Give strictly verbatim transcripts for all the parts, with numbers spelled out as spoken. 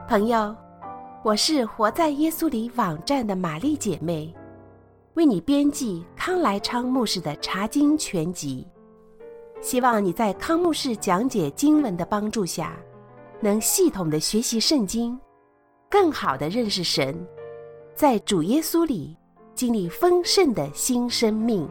朋友，我是活在耶稣里网站的玛丽姐妹，为你编辑康来昌牧师的查经全集，希望你在康牧师讲解经文的帮助下，能系统的学习圣经，更好的认识神，在主耶稣里经历丰盛的新生命。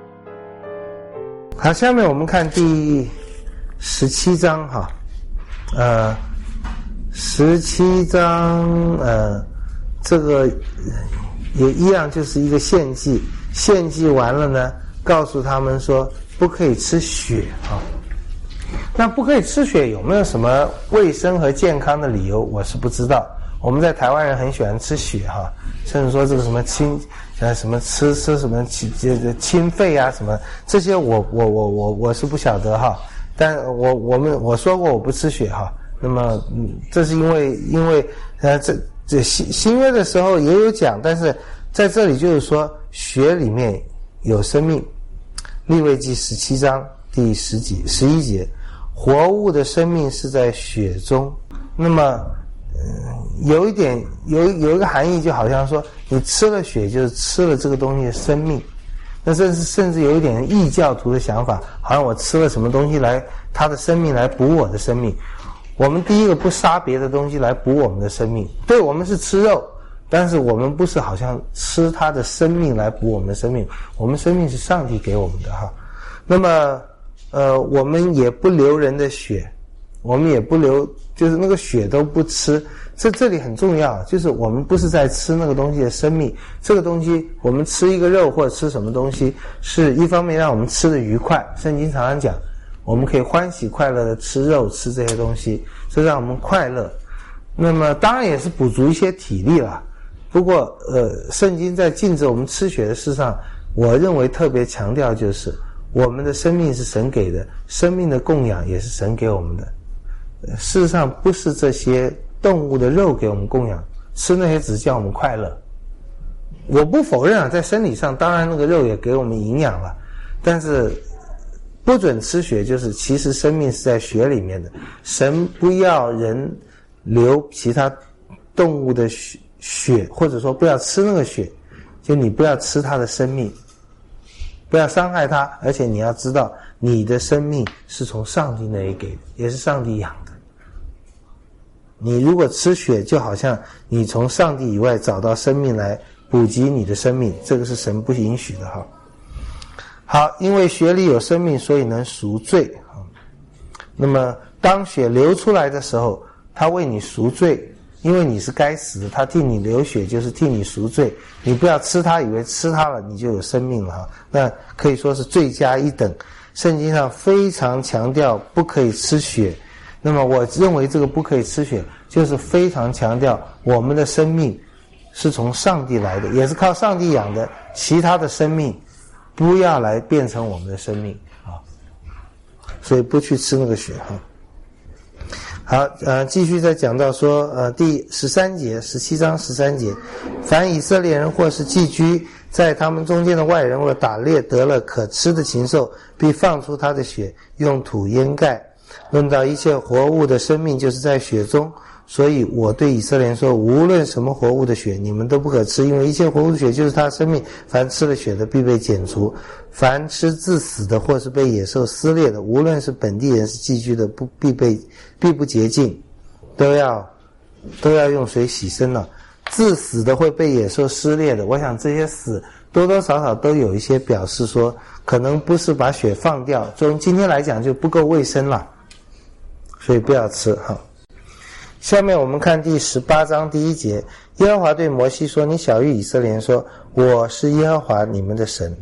好，下面我们看第十七章哈，呃，十七章呃，这个也一样，就是一个献祭，献祭完了呢，告诉他们说不可以吃血啊。那不可以吃血有没有什么卫生和健康的理由？我是不知道。我们在台湾人很喜欢吃血哈，甚至说这个什么清呃什么吃吃什么清清肺啊什么这些我我我我我是不晓得哈。但我我们我说过我不吃血哈。那么嗯，这是因为因为呃这这新新约的时候也有讲，但是在这里就是说血里面有生命。利未记十七章第十节十一节，活物的生命是在血中。那么嗯，有一点有有一个含义，就好像说你吃了血就是吃了这个东西的生命。那甚至甚至有一点异教徒的想法，好像我吃了什么东西来他的生命来补我的生命。我们第一个不杀别的东西来补我们的生命，对，我们是吃肉，但是我们不是好像吃他的生命来补我们的生命，我们生命是上帝给我们的哈。那么呃我们也不流人的血，我们也不流，就是那个血都不吃。这这里很重要，就是我们不是在吃那个东西的生命，这个东西我们吃一个肉或者吃什么东西，是一方面让我们吃得愉快，圣经常常讲我们可以欢喜快乐的吃肉吃这些东西，这让我们快乐。那么当然也是补足一些体力啦。不过呃，圣经在禁止我们吃血的事上，我认为特别强调就是我们的生命是神给的，生命的供养也是神给我们的。事实上不是这些动物的肉给我们供养，吃那些只叫我们快乐。我不否认啊，在生理上当然那个肉也给我们营养了，但是不准吃血就是其实生命是在血里面的。神不要人流其他动物的血，或者说不要吃那个血，就你不要吃它的生命，不要伤害它，而且你要知道你的生命是从上帝那里给的，也是上帝养的。你如果吃血，就好像你从上帝以外找到生命来补给你的生命，这个是神不允许的哈。好，因为血里有生命，所以能赎罪。那么当血流出来的时候，他为你赎罪，因为你是该死的，他替你流血就是替你赎罪。你不要吃它，以为吃它了你就有生命了哈，那可以说是罪加一等。圣经上非常强调不可以吃血。那么我认为这个不可以吃血就是非常强调我们的生命是从上帝来的，也是靠上帝养的，其他的生命不要来变成我们的生命啊，所以不去吃那个血哈。好，呃，继续再讲到说，呃，第十三节，十七章十三节，凡以色列人或是寄居在他们中间的外人，或打猎得了可吃的禽兽，必放出他的血，用土掩盖。论到一切活物的生命就是在血中，所以我对以色列人说，无论什么活物的血你们都不可吃，因为一切活物的血就是他的生命，凡吃了血的必被剪除。凡吃自死的或是被野兽撕裂的，无论是本地人是寄居的，不必被必不洁净，都要都要用水洗身了。自死的会被野兽撕裂的，我想这些死多多少少都有一些表示说可能不是把血放掉，从今天来讲就不够卫生了，所以不要吃哈。下面我们看第十八章第一节，耶和华对摩西说，你晓谕以色列人说，我是耶和华你们的神。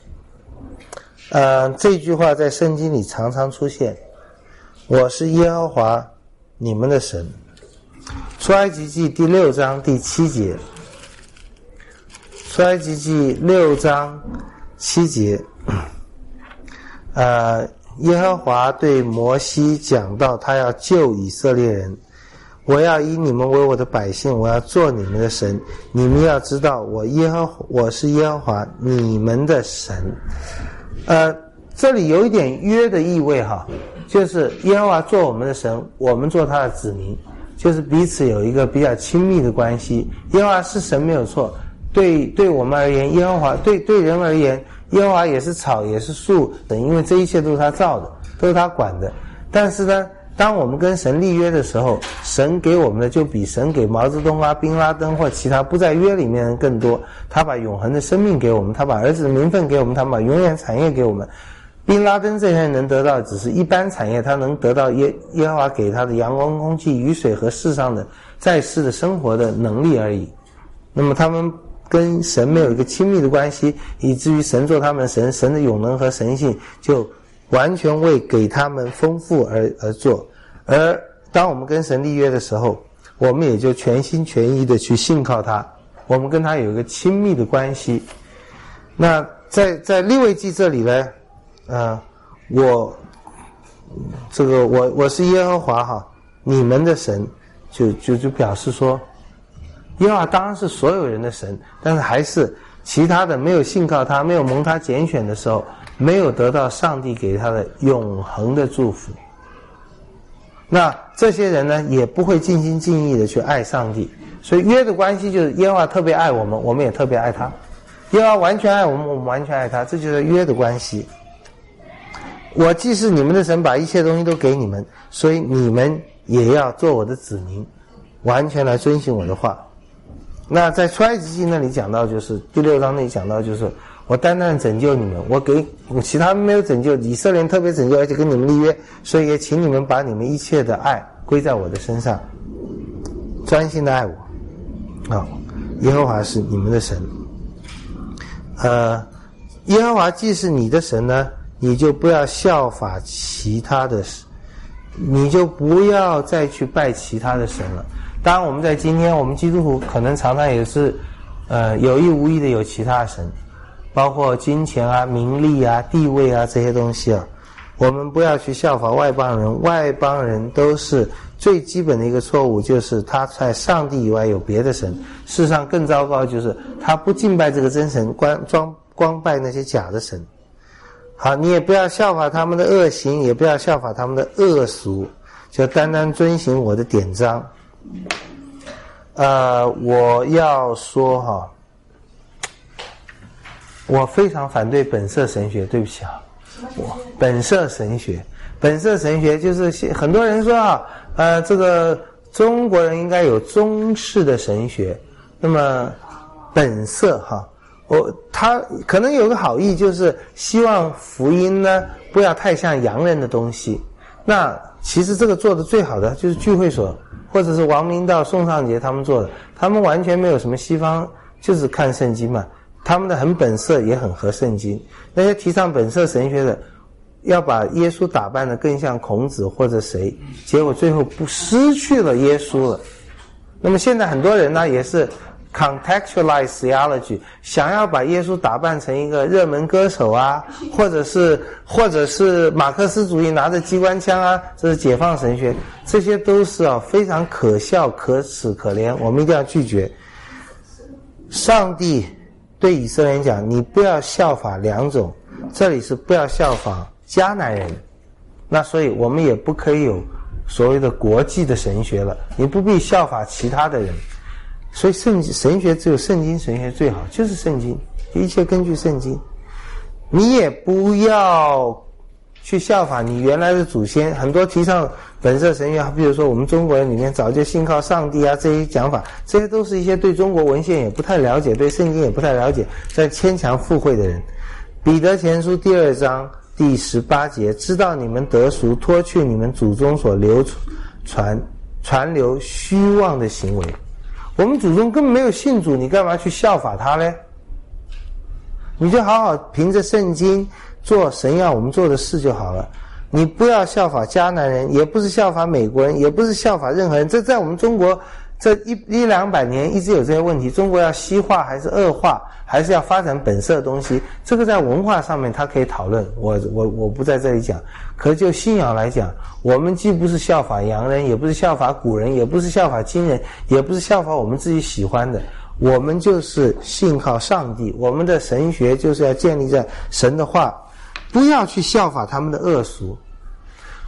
呃，这句话在圣经里常常出现，我是耶和华你们的神。出埃及记第六章第七节，出埃及记六章七节，呃，耶和华对摩西讲到他要救以色列人，我要以你们为我的百姓，我要做你们的神，你们要知道我耶和我是耶和华你们的神。呃，这里有一点约的意味哈，就是耶和华做我们的神，我们做他的子民。 就是彼此有一个比较亲密的关系。耶和华是神没有错，对对我们而言，耶和华对对人而言，耶和华也是草也是树，因为这一切都是他造的，都是他管的。但是呢，当我们跟神立约的时候，神给我们的就比神给毛泽东啊、宾拉登或其他不在约里面的人更多。他把永恒的生命给我们，他把儿子的名分给我们，他把永远产业给我们。宾拉登这些人能得到只是一般产业，他能得到耶耶和华给他的阳光、空气、雨水和世上的在世的生活的能力而已。那么他们跟神没有一个亲密的关系，以至于神做他们神，神的永能和神性就完全为给他们丰富而而做。而当我们跟神立约的时候，我们也就全心全意的去信靠他，我们跟他有一个亲密的关系。那在在利未记这里呢，呃，我这个我我是耶和华哈，你们的神，就就就表示说，耶和华当然是所有人的神，但是还是其他的没有信靠他，没有蒙他拣选的时候，没有得到上帝给他的永恒的祝福。那这些人呢，也不会尽心尽意的去爱上帝。所以约的关系就是耶和华特别爱我们，我们也特别爱他。耶和华完全爱我们，我们完全爱他，这就是约的关系。我既是你们的神，把一切东西都给你们，所以你们也要做我的子民，完全来遵循我的话。那在出埃及记那里讲到，就是第六章那里讲到，就是我单单拯救你们，我给其他没有拯救，以色列人特别拯救，而且跟你们立约，所以也请你们把你们一切的爱归在我的身上，专心的爱我。啊，耶和华是你们的神。呃，耶和华既是你的神呢，你就不要效法其他的，你就不要再去拜其他的神了。当然我们在今天我们基督徒可能常常也是呃有意无意的有其他的神，包括金钱啊、名利啊、地位啊这些东西啊，我们不要去效法外邦人。外邦人都是最基本的一个错误，就是他在上帝以外有别的神。事实上更糟糕就是他不敬拜这个真神，光光光拜那些假的神。好，你也不要效法他们的恶行，也不要效法他们的恶俗，就单单遵行我的典章。呃，我要说哈，我非常反对本色神学，对不起啊，我本色神学，本色神学就是很多人说啊，呃，这个中国人应该有中式的神学，那么本色哈，我他可能有个好意，就是希望福音呢不要太像洋人的东西。那其实这个做的最好的就是聚会所或者是王明道、宋尚杰他们做的，他们完全没有什么西方，就是看圣经嘛，他们的很本色也很合圣经。那些提倡本色神学的，要把耶稣打扮得更像孔子或者谁，结果最后不失去了耶稣了。那么现在很多人呢也是 contextualize theology， 想要把耶稣打扮成一个热门歌手啊，或者是或者是马克思主义拿着机关枪啊，这是解放神学，这些都是啊非常可笑、可耻、可怜，我们一定要拒绝。上帝对以色列人讲，你不要效法两种，这里是不要效仿迦南人，那所以我们也不可以有所谓的国际的神学了，你不必效法其他的人。所以圣神学只有圣经神学最好，就是圣经，一切根据圣经。你也不要去效法你原来的祖先，很多提倡本色神学，比如说我们中国人里面早就信靠上帝啊，这些讲法，这些都是一些对中国文献也不太了解，对圣经也不太了解，在牵强附会的人。彼得前书第二章第十八节，知道你们得赎，脱去你们祖宗所流传传流虚妄的行为。我们祖宗根本没有信主，你干嘛去效法他呢？你就好好凭着圣经做神要我们做的事就好了。你不要效法迦南人，也不是效法美国人，也不是效法任何人。这在我们中国这一一两百年一直有这些问题，中国要西化还是恶化，还是要发展本色的东西，这个在文化上面它可以讨论，我我我不在这里讲。可就信仰来讲，我们既不是效法洋人，也不是效法古人，也不是效法今人，也不是效法我们自己喜欢的，我们就是信靠上帝，我们的神学就是要建立在神的话，不要去效法他们的恶俗。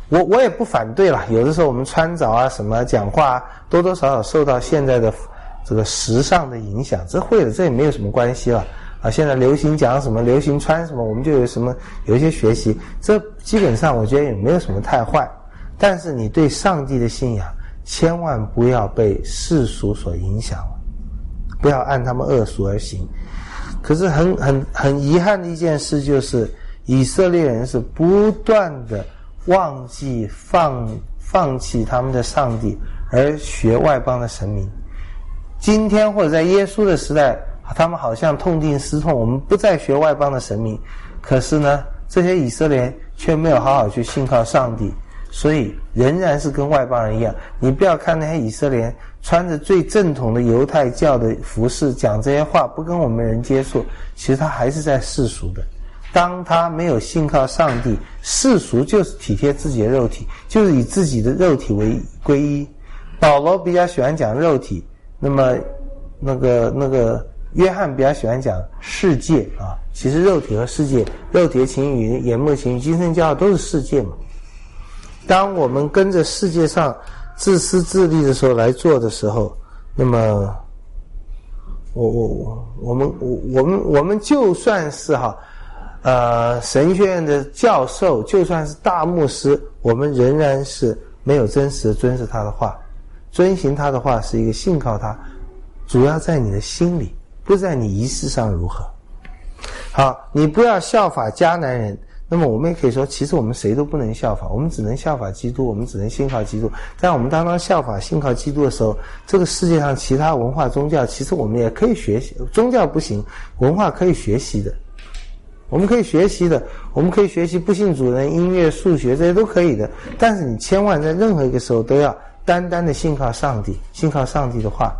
我我也不反对啦，有的时候我们穿着啊什么讲话啊，多多少少受到现在的这个时尚的影响，这会的，这也没有什么关系了啊。现在流行讲什么，流行穿什么，我们就有什么有一些学习，这基本上我觉得也没有什么太坏。但是你对上帝的信仰，千万不要被世俗所影响了，不要按他们恶俗而行。可是很很很遗憾的一件事就是，以色列人是不断的忘记放放弃他们的上帝，而学外邦的神明。今天或者在耶稣的时代，他们好像痛定思痛，我们不再学外邦的神明。可是呢，这些以色列人却没有好好去信靠上帝，所以仍然是跟外邦人一样。你不要看那些以色列人穿着最正统的犹太教的服饰，讲这些话不跟我们人接触，其实他还是在世俗的。当他没有信靠上帝，世俗就是体贴自己的肉体，就是以自己的肉体为归依。保罗比较喜欢讲肉体，那么那个那个约翰比较喜欢讲世界啊。其实肉体和世界，肉体的情欲、眼目情欲、精神骄傲都是世界嘛。当我们跟着世界上自私自利的时候来做的时候，那么我我我们我我们我们就算是哈呃神学院的教授，就算是大牧师，我们仍然是没有真实的遵守他的话。遵行他的话是一个信靠他，主要在你的心里，不在你仪式上如何。好，你不要效法迦南人。那么我们也可以说，其实我们谁都不能效法，我们只能效法基督，我们只能信靠基督。但我们当当效法信靠基督的时候，这个世界上其他文化宗教，其实我们也可以学习。宗教不行，文化可以学习的，我们可以学习的，我们可以学习不信主人、音乐、数学，这些都可以的。但是你千万在任何一个时候都要单单的信靠上帝，信靠上帝的话。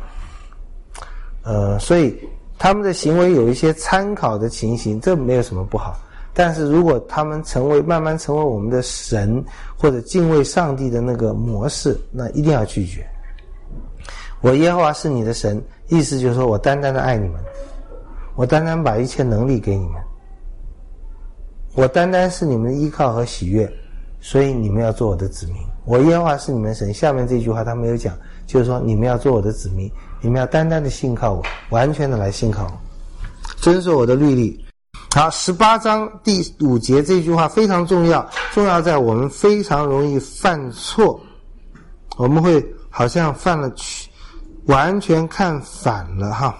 呃，所以他们的行为有一些参考的情形，这没有什么不好。但是如果他们成为慢慢成为我们的神，或者敬畏上帝的那个模式，那一定要拒绝。我耶和华是你的神，意思就是说我单单的爱你们，我单单把一切能力给你们，我单单是你们的依靠和喜悦，所以你们要做我的子民。我耶和华是你们神，下面这句话他没有讲，就是说你们要做我的子民，你们要单单的信靠我，完全的来信靠我，遵守我的律例。好，十八章第五节这句话非常重要，重要在我们非常容易犯错，我们会好像犯了完全看反了哈。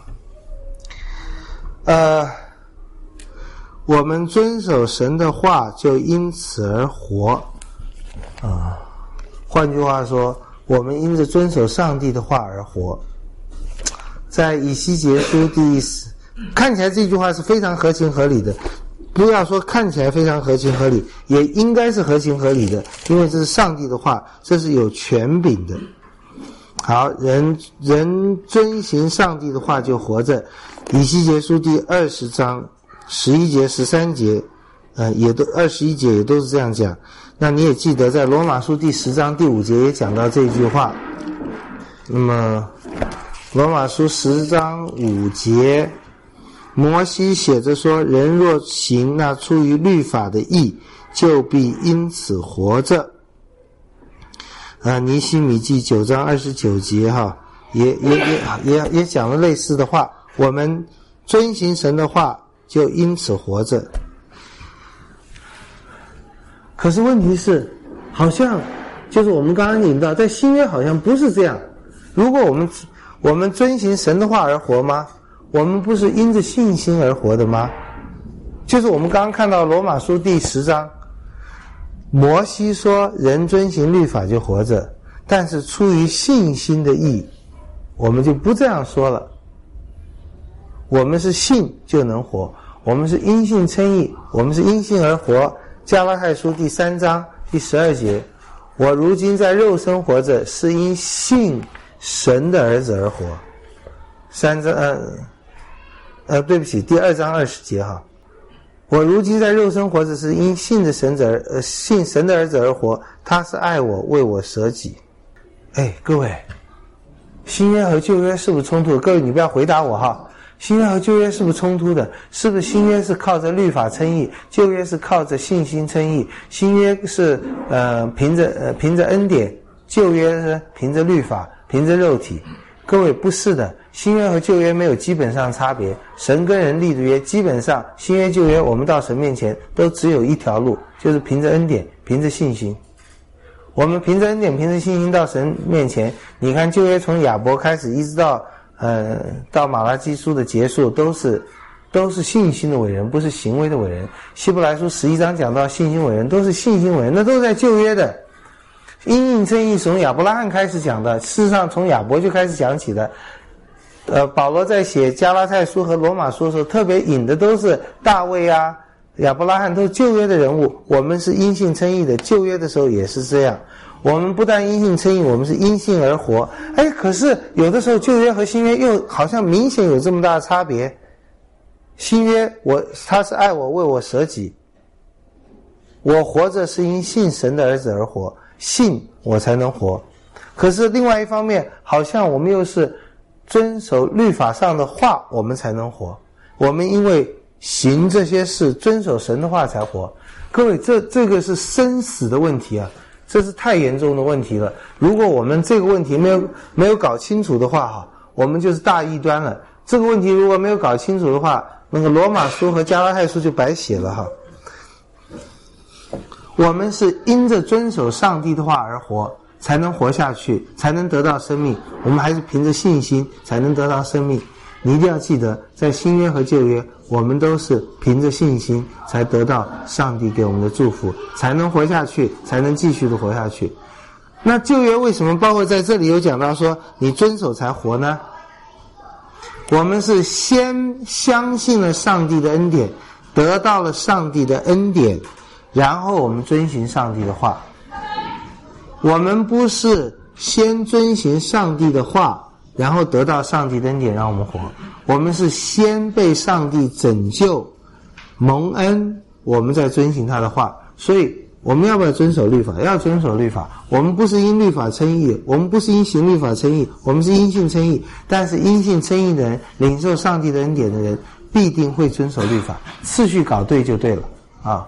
呃，我们遵守神的话，就因此而活啊、呃。换句话说，我们因着遵守上帝的话而活。在以西结书第四，看起来这句话是非常合情合理的，不要说看起来非常合情合理，也应该是合情合理的，因为这是上帝的话，这是有权柄的。好，人人遵行上帝的话就活着。以西结书第二十章十一节十三节呃，也都二十一节也都是这样讲。那你也记得在罗马书第十章第五节也讲到这句话。那么罗马书十章五节，摩西写着说，人若行那出于律法的义，就必因此活着。啊，尼希米记九章二十九节哈，也也也也也讲了类似的话，我们遵行神的话，就因此活着。可是问题是，好像就是我们刚刚引到，在新约好像不是这样。如果我们我们遵行神的话而活吗？我们不是因着信心而活的吗？就是我们刚刚看到罗马书第十章，摩西说人遵行律法就活着，但是出于信心的义，我们就不这样说了。我们是信就能活，我们是因信称义，我们是因信而活。加拉太书第三章第十二节，我如今在肉身活着，是因信神的儿子而活。三章呃呃对不起，第二章二十节哈，我如今在肉身活着，是因信的神子而呃信神的儿子而活，他是爱我，为我舍己。哎，各位，新约和旧约是不是冲突？各位你不要回答我哈。 新约和旧约是不是冲突的？是不是新约是靠着律法称义，旧约是靠着信心称义？新约是呃凭着呃凭着恩典，旧约是凭着律法，凭着肉体。各位，不是的，新约和旧约没有基本上差别。神跟人立的约，基本上新约旧约我们到神面前都只有一条路，就是凭着恩典，凭着信心。我们凭着恩典，凭着信心到神面前。你看旧约从亚伯开始一直到呃到马拉基书的结束，都是都是信心的伟人，不是行为的伟人。希伯来书十一章讲到信心伟人，都是信心伟人，那都是在旧约的。因信称义从亚伯拉罕开始讲的，事实上从亚伯就开始讲起的。呃，保罗在写加拉太书和罗马书的时候，特别引的都是大卫啊、亚伯拉罕，都是旧约的人物。我们是因信称义的，旧约的时候也是这样。我们不但因信称义，我们是因信而活。哎，可是有的时候旧约和新约又好像明显有这么大的差别。新约我他是爱我，为我舍己，我活着是因信神的儿子而活，信我才能活。可是另外一方面，好像我们又是遵守律法上的话，我们才能活。我们因为行这些事，遵守神的话才活。各位，这这个是生死的问题啊，这是太严重的问题了。如果我们这个问题没有没有搞清楚的话哈，我们就是大异端了。这个问题如果没有搞清楚的话，那个罗马书和加拉太书就白写了哈。我们是因着遵守上帝的话而活，才能活下去，才能得到生命。我们还是凭着信心才能得到生命。你一定要记得，在新约和旧约，我们都是凭着信心才得到上帝给我们的祝福，才能活下去，才能继续的活下去。那旧约为什么包括在这里有讲到说你遵守才活呢？我们是先相信了上帝的恩典，得到了上帝的恩典，然后我们遵行上帝的话。我们不是先遵行上帝的话，然后得到上帝的恩典让我们活。我们是先被上帝拯救蒙恩，我们再遵行他的话。所以我们要不要遵守律法？要遵守律法。我们不是因律法称义，我们不是因行律法称义，我们是因信称义。但是因信称义的人，领受上帝的恩典的人，必定会遵守律法。次序搞对就对了啊。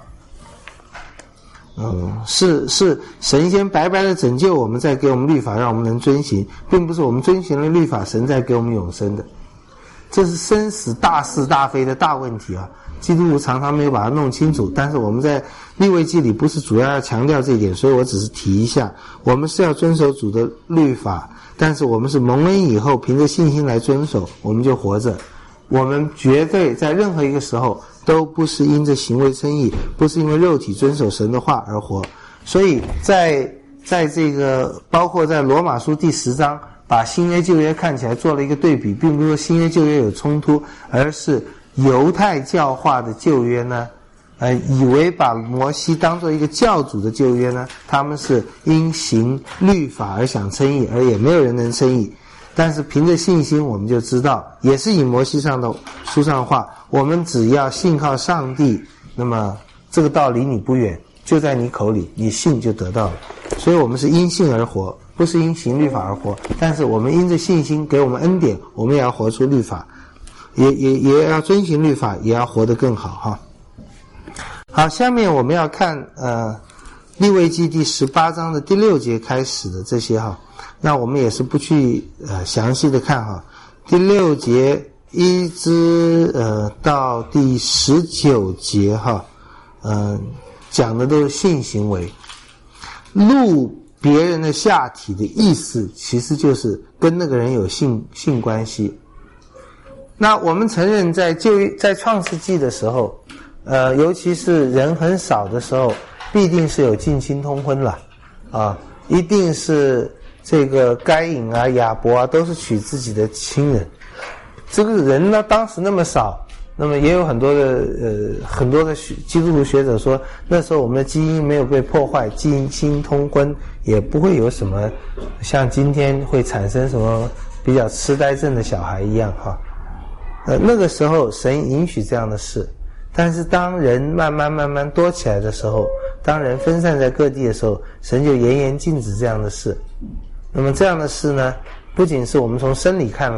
嗯，是是神先白白的拯救我们，再给我们律法让我们能遵行，并不是我们遵行了律法，神再给我们永生的。这是生死大是大非的大问题啊！基督徒常常没有把它弄清楚，但是我们在利未记里不是主要要强调这一点，所以我只是提一下，我们是要遵守主的律法，但是我们是蒙恩以后凭着信心来遵守，我们就活着。我们绝对在任何一个时候都不是因着行为称义，不是因为肉体遵守神的话而活。所以在在这个包括在罗马书第十章把新约旧约看起来做了一个对比，并不是说新约旧约有冲突，而是犹太教化的旧约呢呃，以为把摩西当作一个教主的旧约呢，他们是因行律法而想称义，而也没有人能称义。但是凭着信心，我们就知道，也是以摩西上的书上的话，我们只要信靠上帝，那么这个道离你不远，就在你口里，你信就得到了。所以我们是因信而活，不是因行律法而活。但是我们因着信心给我们恩典，我们也要活出律法，也也也要遵行律法，也要活得更好哈。好，下面我们要看呃利未记第十八章的第六节开始的这些哈。那我们也是不去呃详细的看哈，第六节一直呃到第十九节哈，呃讲的都是性行为，露别人的下体的意思，其实就是跟那个人有性性关系。那我们承认在旧在创世纪的时候，呃尤其是人很少的时候，必定是有近亲通婚了啊，一定是。这个该隐啊、亚伯啊，都是娶自己的亲人。这个人呢，当时那么少，那么也有很多的呃很多的基督徒学者说，那时候我们的基因没有被破坏，近亲通婚也不会有什么像今天会产生什么比较痴呆症的小孩一样哈。呃，那个时候神允许这样的事，但是当人慢慢慢慢多起来的时候，当人分散在各地的时候，神就严严禁止这样的事。那么这样的事呢，不仅是我们从生理看来，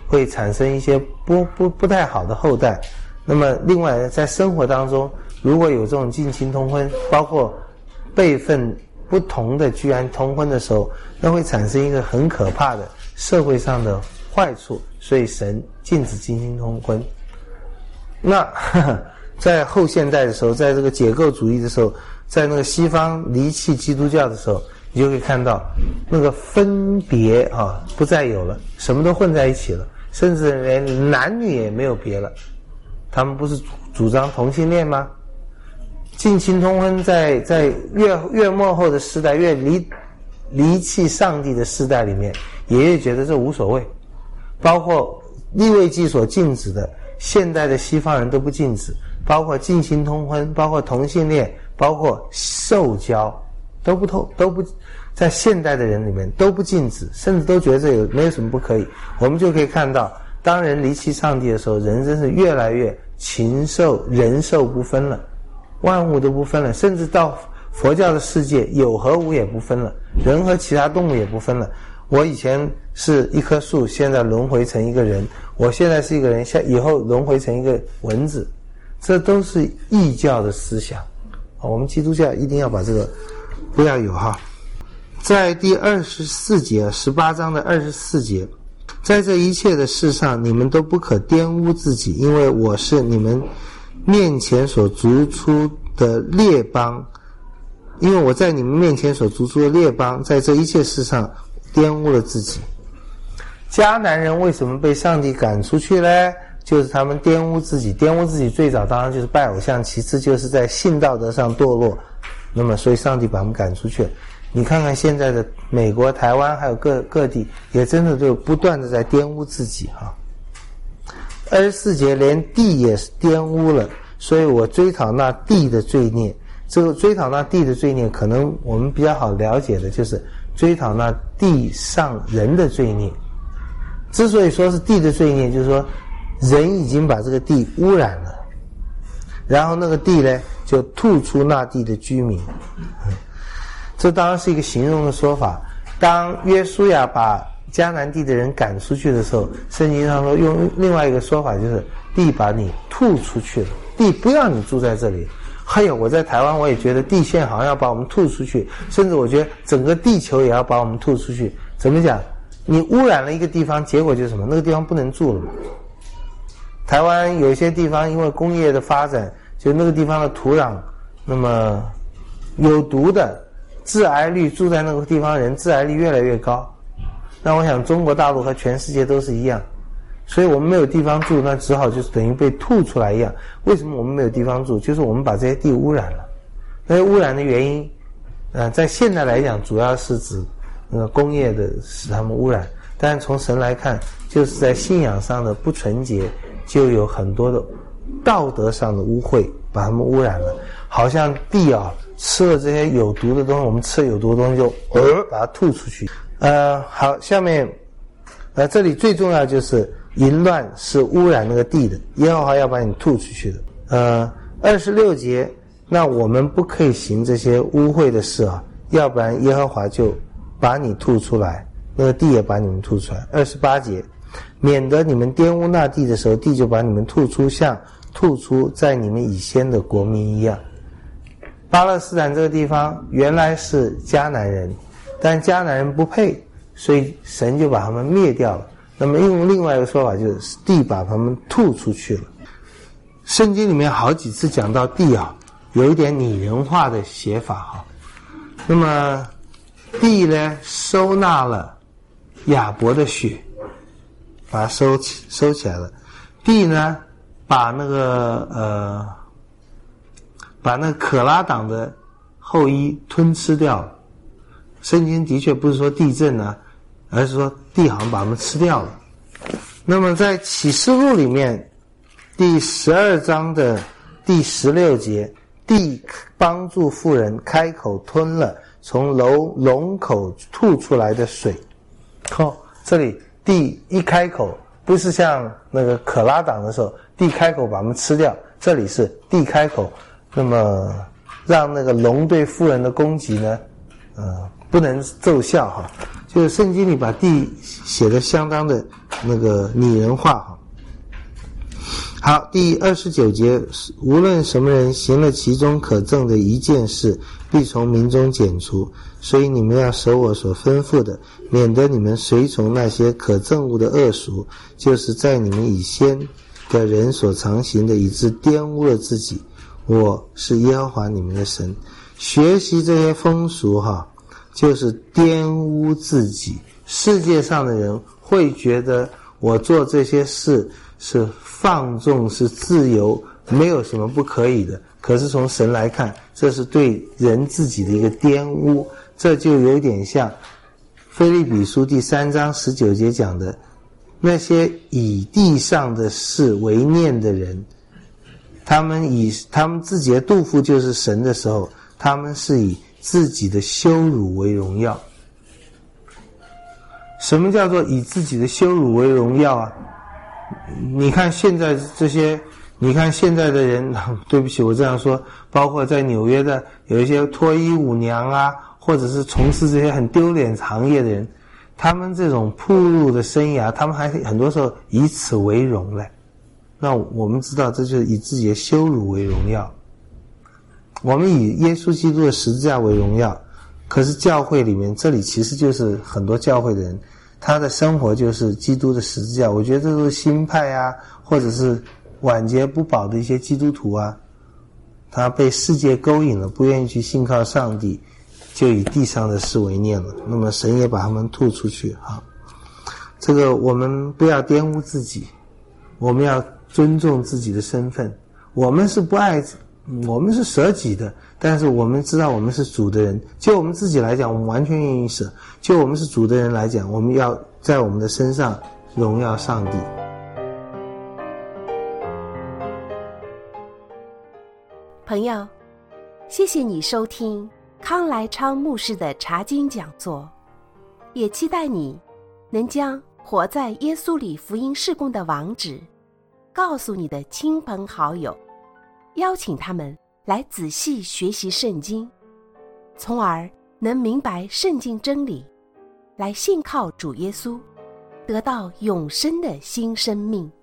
会产生一些不不不太好的后代。那么另外在生活当中，如果有这种近亲通婚，包括辈分不同的居然通婚的时候，那会产生一个很可怕的社会上的坏处，所以神禁止近亲通婚。那呵呵在后现代的时候，在这个解构主义的时候，在那个西方离弃基督教的时候，你就可以看到那个分别啊不再有了，什么都混在一起了，甚至连男女也没有别了。他们不是主张同性恋吗？近亲通婚在在越越末后的时代，越离离弃上帝的时代里面，也越觉得这无所谓。包括利未记所禁止的，现代的西方人都不禁止，包括近亲通婚，包括同性恋，包括受教，都不透都不在现代的人里面都不禁止，甚至都觉得这有没有什么不可以。我们就可以看到，当人离弃上帝的时候，人真是越来越禽兽人兽不分了，万物都不分了，甚至到佛教的世界，有和无也不分了，人和其他动物也不分了。我以前是一棵树，现在轮回成一个人，我现在是一个人，下以后轮回成一个蚊子，这都是异教的思想。我们基督教一定要把这个不要有哈。在第二十四节，十八章的二十四节，在这一切的事上，你们都不可玷污自己，因为我是你们面前所逐出的列邦，因为我在你们面前所逐出的列邦，在这一切事上玷污了自己。迦南人为什么被上帝赶出去呢？就是他们玷污自己，玷污自己最早当然就是拜偶像，其次就是在性道德上堕落，那么所以上帝把他们赶出去了。你看看现在的美国、台湾还有各各地，也真的就不断的在玷污自己哈。二十四节连地也是玷污了，所以我追讨那地的罪孽。这个追讨那地的罪孽，可能我们比较好了解的就是追讨那地上人的罪孽。之所以说是地的罪孽，就是说人已经把这个地污染了，然后那个地呢就吐出那地的居民。这当然是一个形容的说法。当约书亚把迦南地的人赶出去的时候，圣经上说用另外一个说法，就是地把你吐出去了，地不要你住在这里。还有我在台湾，我也觉得地现在好像要把我们吐出去，甚至我觉得整个地球也要把我们吐出去。怎么讲？你污染了一个地方，结果就是什么？那个地方不能住了嘛。台湾有一些地方因为工业的发展，就那个地方的土壤那么有毒的，致癌率，住在那个地方人致癌率越来越高。那我想中国大陆和全世界都是一样，所以我们没有地方住，那只好就是等于被吐出来一样。为什么我们没有地方住？就是我们把这些地污染了。那些污染的原因呃，在现在来讲主要是指那个工业的使他们污染，但是从神来看，就是在信仰上的不纯洁，就有很多的道德上的污秽把他们污染了。好像地啊吃了这些有毒的东西，我们吃了有毒的东西就呃把它吐出去。呃，好，下面呃这里最重要就是淫乱是污染那个地的，耶和华要把你吐出去的。呃，二十六节，那我们不可以行这些污秽的事啊，要不然耶和华就把你吐出来，那个地也把你们吐出来。二十八节，免得你们玷污那地的时候，地就把你们吐出，像吐出在你们以先的国民一样。巴勒斯坦这个地方原来是迦南人，但迦南人不配，所以神就把他们灭掉了。那么用另外一个说法，就是地把他们吐出去了。圣经里面好几次讲到地啊，有一点拟人化的写法哈。那么地呢收纳了亚伯的血，把它收起收起来了。地呢把那个呃把那个可拉党的后裔吞吃掉了。圣经的确不是说地震啊，而是说地好像把他们吃掉了。那么在启示录里面第十二章的第十六节，地帮助妇人开口吞了从龙龙口吐出来的水。哦，这里地一开口，不是像那个可拉党的时候地开口把他们吃掉，这里是地开口，那么让那个龙对妇人的攻击呢呃不能奏效哈。就是圣经里把地写得相当的那个拟人化哈。好，第二十九节，无论什么人行了其中可憎的一件事，必从民中剪除。所以你们要守我所吩咐的，免得你们随从那些可憎恶的恶俗，就是在你们以先的人所常行的，以致玷污了自己。我是耶和华你们的神。学习这些风俗哈，就是玷污自己。世界上的人会觉得我做这些事是放纵，是自由，没有什么不可以的。可是从神来看，这是对人自己的一个玷污。这就有点像腓立比书第三章十九节讲的，那些以地上的事为念的人，他们以他们自己的肚腹就是神的时候，他们是以自己的羞辱为荣耀。什么叫做以自己的羞辱为荣耀啊？你看现在这些，你看现在的人，对不起我这样说，包括在纽约的有一些脱衣舞娘啊，或者是从事这些很丢脸行业的人，他们这种暴露的生涯，他们还很多时候以此为荣嘞。那我们知道这就是以自己的羞辱为荣耀。我们以耶稣基督的十字架为荣耀，可是教会里面，这里其实就是很多教会的人，他的生活就是基督的十字架。我觉得这都是新派啊，或者是晚节不保的一些基督徒啊，他被世界勾引了，不愿意去信靠上帝，就以地上的事为念了。那么神也把他们吐出去啊。这个我们不要玷污自己，我们要尊重自己的身份。我们是不爱，我们是舍己的，但是我们知道我们是主的人。就我们自己来讲，我们完全愿意舍；就我们是主的人来讲，我们要在我们的身上荣耀上帝。 朋友，谢谢你收听康来昌牧师的查经讲座，也期待你能将活在耶稣里福音事工的网址告诉你的亲朋好友，邀请他们来仔细学习圣经，从而能明白圣经真理，来信靠主耶稣，得到永生的新生命。